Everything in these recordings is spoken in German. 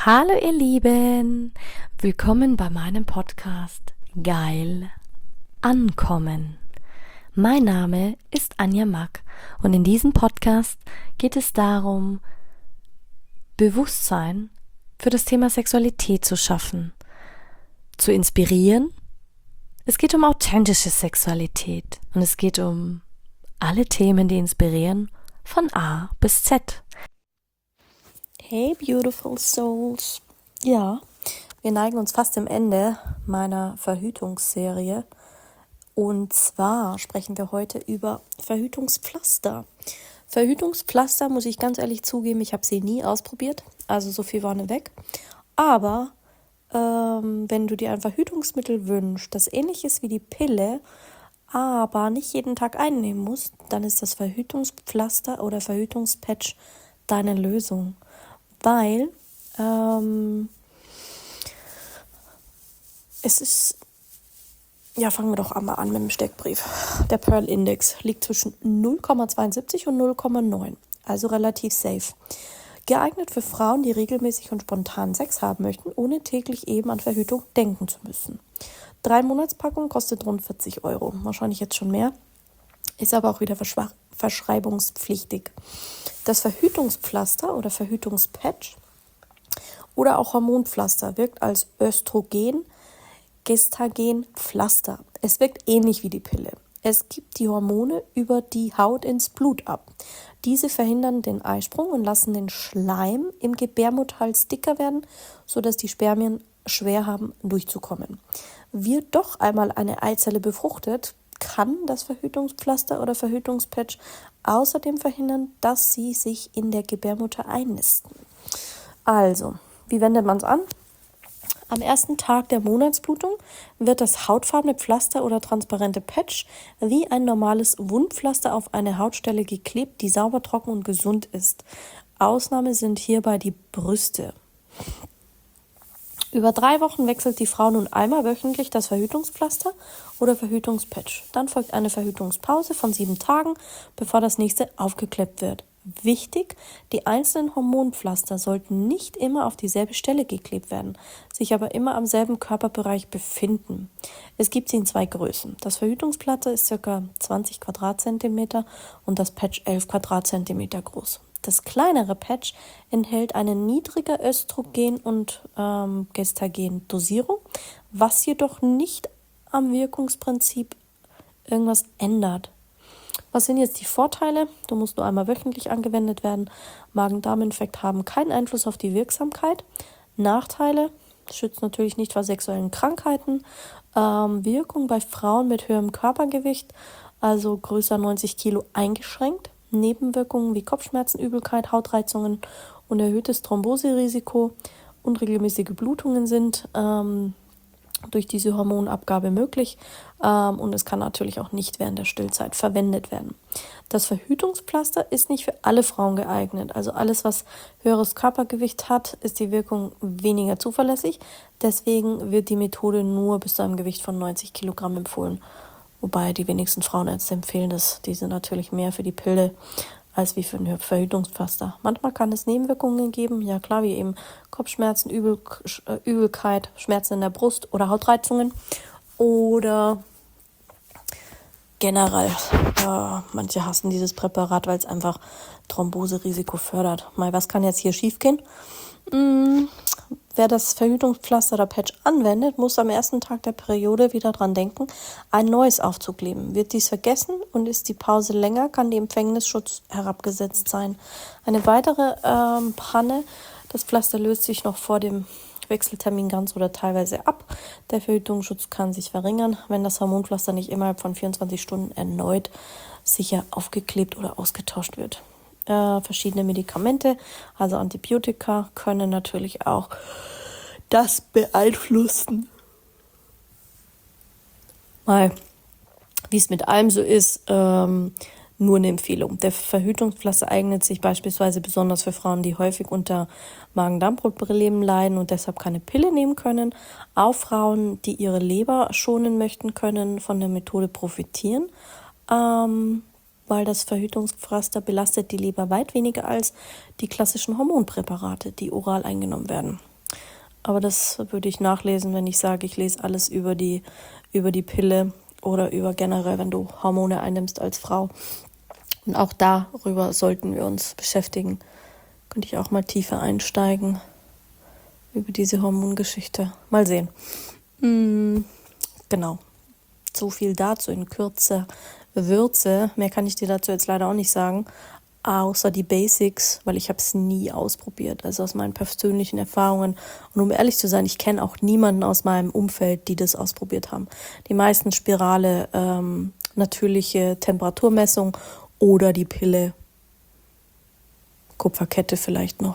Hallo ihr Lieben, willkommen bei meinem Podcast Geil Ankommen. Mein Name ist Anja Mack und in diesem Podcast geht es darum, Bewusstsein für das Thema Sexualität zu schaffen, zu inspirieren. Es geht um authentische Sexualität und es geht um alle Themen, die inspirieren, von A bis Z. Hey beautiful souls. Ja, wir neigen uns fast dem Ende meiner Verhütungsserie. Und zwar sprechen wir heute über Verhütungspflaster. Verhütungspflaster, muss ich ganz ehrlich zugeben, ich habe sie nie ausprobiert. Also so viel war weg. Aber wenn du dir ein Verhütungsmittel wünschst, das ähnlich ist wie die Pille, aber nicht jeden Tag einnehmen musst, dann ist das Verhütungspflaster oder Verhütungspatch deine Lösung. Weil es ist, ja, fangen wir doch einmal an mit dem Steckbrief. Der Pearl Index liegt zwischen 0,72 und 0,9, also relativ safe. Geeignet für Frauen, die regelmäßig und spontan Sex haben möchten, ohne täglich eben an Verhütung denken zu müssen. 3-Monatspackung kostet rund 40 Euro, wahrscheinlich jetzt schon mehr, ist aber auch wieder verschreibungspflichtig. Das Verhütungspflaster oder Verhütungspatch oder auch Hormonpflaster wirkt als Östrogen-Gestagen-Pflaster. Es wirkt ähnlich wie die Pille. Es gibt die Hormone über die Haut ins Blut ab. Diese verhindern den Eisprung und lassen den Schleim im Gebärmutterhals dicker werden, sodass die Spermien schwer haben, durchzukommen. Wird doch einmal eine Eizelle befruchtet, kann das Verhütungspflaster oder Verhütungspatch außerdem verhindern, dass sie sich in der Gebärmutter einnisten. Also, wie wendet man es an? Am ersten Tag der Monatsblutung wird das hautfarbene Pflaster oder transparente Patch wie ein normales Wundpflaster auf eine Hautstelle geklebt, die sauber, trocken und gesund ist. Ausnahme sind hierbei die Brüste. Über 3 Wochen wechselt die Frau nun einmal wöchentlich das Verhütungspflaster oder Verhütungspatch. Dann folgt eine Verhütungspause von 7 Tagen, bevor das nächste aufgeklebt wird. Wichtig, die einzelnen Hormonpflaster sollten nicht immer auf dieselbe Stelle geklebt werden, sich aber immer am selben Körperbereich befinden. Es gibt sie in 2 Größen. Das Verhütungspflaster ist ca. 20 Quadratzentimeter und das Patch 11 Quadratzentimeter groß. Das kleinere Patch enthält eine niedrige Östrogen- und Gestagen-Dosierung, was jedoch nicht am Wirkungsprinzip irgendwas ändert. Was sind jetzt die Vorteile? Du musst nur einmal wöchentlich angewendet werden. Magen-Darm-Infekt haben keinen Einfluss auf die Wirksamkeit. Nachteile: schützt natürlich nicht vor sexuellen Krankheiten. Wirkung bei Frauen mit höherem Körpergewicht, also größer 90 Kilo, eingeschränkt. Nebenwirkungen wie Kopfschmerzen, Übelkeit, Hautreizungen und erhöhtes Thromboserisiko. Unregelmäßige Blutungen sind durch diese Hormonabgabe möglich und es kann natürlich auch nicht während der Stillzeit verwendet werden. Das Verhütungspflaster ist nicht für alle Frauen geeignet. Also alles, was höheres Körpergewicht hat, ist die Wirkung weniger zuverlässig. Deswegen wird die Methode nur bis zu einem Gewicht von 90 Kilogramm empfohlen. Wobei die wenigsten Frauenärzte empfehlen das. Die sind natürlich mehr für die Pille als wie für ein Verhütungspflaster. Manchmal kann es Nebenwirkungen geben, ja klar, wie eben Kopfschmerzen, Übelkeit, Schmerzen in der Brust oder Hautreizungen. Oder generell, manche hassen dieses Präparat, weil es einfach Thromboserisiko fördert. Mal, was kann jetzt hier schiefgehen? Wer das Verhütungspflaster oder Patch anwendet, muss am ersten Tag der Periode wieder dran denken, ein neues aufzukleben. Wird dies vergessen und ist die Pause länger, kann die Empfängnisschutz herabgesetzt sein. Eine weitere Panne: das Pflaster löst sich noch vor dem Wechseltermin ganz oder teilweise ab. Der Verhütungsschutz kann sich verringern, wenn das Hormonpflaster nicht innerhalb von 24 Stunden erneut sicher aufgeklebt oder ausgetauscht wird. Verschiedene Medikamente, also Antibiotika, können natürlich auch das beeinflussen. Mal, wie es mit allem so ist, nur eine Empfehlung. Der Verhütungspflaster eignet sich beispielsweise besonders für Frauen, die häufig unter Magen-Darm-Problemen leiden und deshalb keine Pille nehmen können. Auch Frauen, die ihre Leber schonen möchten, können von der Methode profitieren. Weil das Verhütungspflaster belastet die Leber weit weniger als die klassischen Hormonpräparate, die oral eingenommen werden. Aber das würde ich nachlesen, wenn ich sage, ich lese alles über die Pille oder über generell, wenn du Hormone einnimmst als Frau. Und auch darüber sollten wir uns beschäftigen. Könnte ich auch mal tiefer einsteigen über diese Hormongeschichte. Mal sehen. Genau. So viel dazu in Kürze. Würze, mehr kann ich dir dazu jetzt leider auch nicht sagen, außer die Basics, weil ich habe es nie ausprobiert, also aus meinen persönlichen Erfahrungen. Und um ehrlich zu sein, ich kenne auch niemanden aus meinem Umfeld, die das ausprobiert haben. Die meisten Spirale, natürliche Temperaturmessung oder die Pille, Kupferkette vielleicht noch.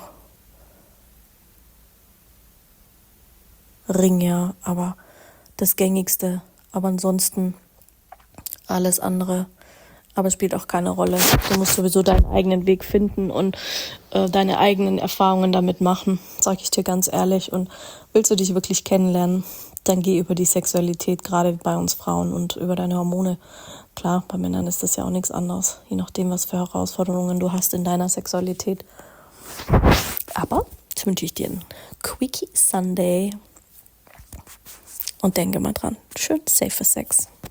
Ring, ja, aber das Gängigste. Aber ansonsten alles andere, aber spielt auch keine Rolle. Du musst sowieso deinen eigenen Weg finden und deine eigenen Erfahrungen damit machen, sage ich dir ganz ehrlich. Und willst du dich wirklich kennenlernen, dann geh über die Sexualität, gerade bei uns Frauen, und über deine Hormone. Klar, bei Männern ist das ja auch nichts anderes, je nachdem, was für Herausforderungen du hast in deiner Sexualität. Aber jetzt wünsche ich dir einen Quickie Sunday und denke mal dran, schön safe Sex.